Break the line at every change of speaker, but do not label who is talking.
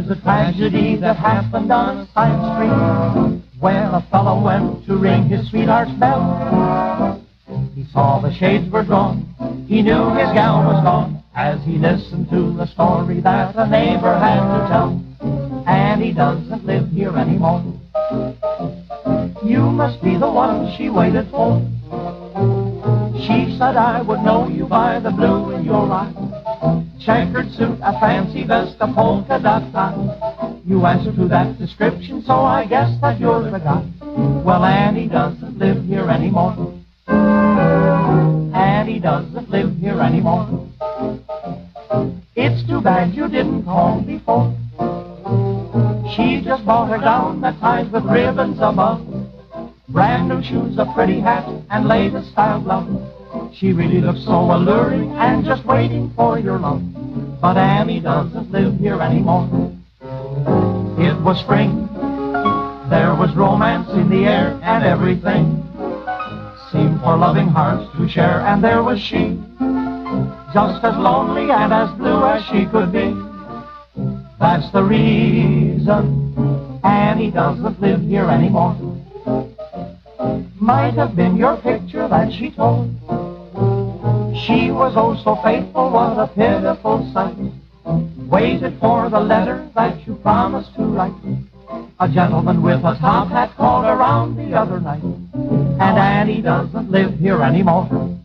There's a tragedy that happened on a side street when a fellow went to ring his sweetheart's bell. He saw the shades were drawn, he knew his gal was gone, as he listened to the story that a neighbor had to tell. And he doesn't live here anymore. You must be the one she waited for. She said I would know you by the blue in your eye. Checkered suit, a fancy vest, a polka dot tie. You answer to that description, so I guess that you're the guy. Well, Annie doesn't live here anymore. Annie doesn't live here anymore. It's too bad you didn't call before. She just bought a gown that ties with ribbons above, brand new shoes, a pretty hat, and latest style glove. She really looks so alluring and just waiting for your love. But Annie doesn't live here anymore. It was spring, there was romance in the air, and everything seemed for loving hearts to share. And there was she, just as lonely and as blue as she could be. That's the reason Annie doesn't live here anymore. Might have been your picture that she told. She was oh so faithful, what a pitiful sight. Waited for the letter that you promised to write. A gentleman with a top hat called around the other night. And Annie doesn't live here anymore.